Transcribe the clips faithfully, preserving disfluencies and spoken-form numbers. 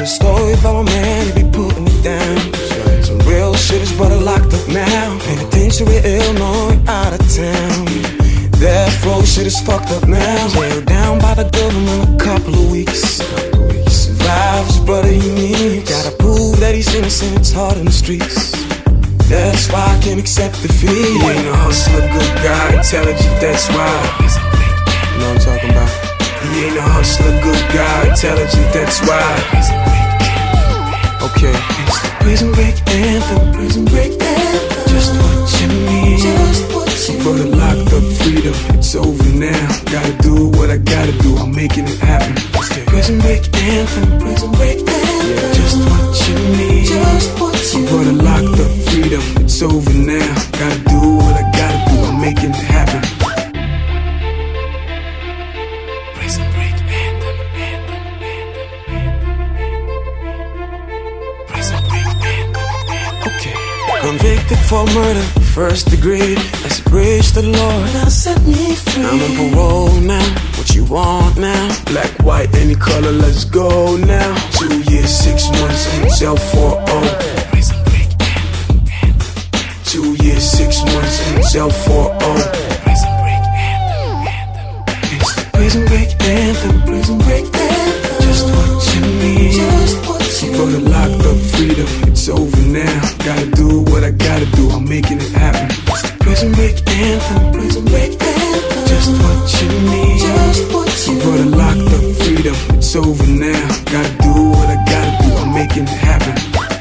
a story about my man, he be putting it down. Some real shit is brother locked up now. Penitentiary, Illinois, out of town. Death row shit is fucked up now. Jailed down by the government a couple of weeks. Survives, brother, he needs. Gotta prove that he's innocent, it's hard in the streets. That's why I can't accept defeat. He ain't a hustler, good guy, intelligent, that's why. You know what I'm talking about? He ain't a hustler, good guy, intelligent, that's why. Okay. It's the prison break anthem, prison break anthem. Just what you need. Just what you need. Brother locked up, freedom, it's over now. Gotta do what I gotta do, I'm making it happen. Okay. Prison break anthem, prison break anthem. Yeah. Just what you need. Just what you need. Brother locked up, freedom, it's over now. Gotta do what I gotta do, I'm making it happen. Prison break anthem, anthem, anthem. Prison break anthem. Okay. Convicted for murder, first degree. Let's praise the Lord, now set me free. I'm on parole now, what you want now? Black, white, any color, let's go now. Two years, six months in jail for oh. Two years, six months in jail for oh. It's the prison break anthem, prison break anthem. Just what you need. Just what you need. Brother locked up, freedom, it's over now. Gotta do what I gotta do, I'm making it happen. It's the prison break anthem, prison break anthem. Just what you need. Just what you need. Brother locked up, freedom, it's over now. Gotta do what I gotta do, I'm making it happen.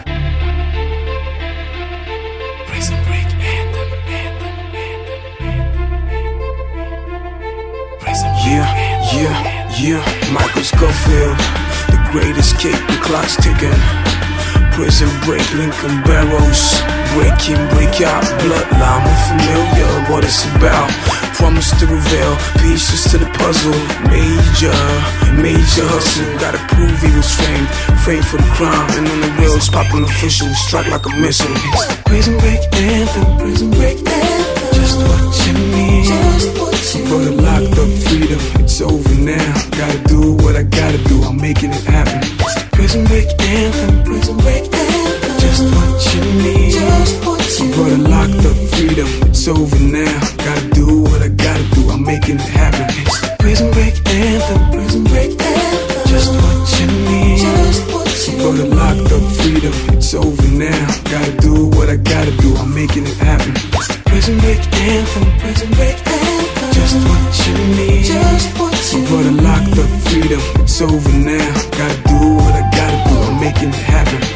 Prison break anthem, anthem, anthem. Prison break yeah, anthem. yeah, yeah. Michael Scofield, the greatest kick, the clock's ticking. Prison break, Lincoln barrels. Break in, break out, bloodline, unfamiliar what it's about. Promise to reveal pieces to the puzzle. Major, major hustle. Gotta prove he was framed, framed for the crime. And on the wheels, popping officials, strike like a missile. It's the prison break anthem, prison break anthem. Just what you need. Just what you need. Brother locked up, freedom, it's over now. Gotta do what I gotta do, I'm making it happen. It's the prison break anthem, prison break anthem. Just what you need. Just what you need. Brother locked up, freedom, it's over now. Gotta do what I gotta do, I'm making it happen. It's the prison break anthem, prison break anthem. Just what you need. Just what you need. Brother locked up, freedom, it's over now. Gotta do what I gotta do, I'm making it happen. It's the prison break anthem, prison break anthem. Just what you need. Just what you need. Brother locked up, freedom, it's over now. Gotta do what I gotta do, I'm making it happen.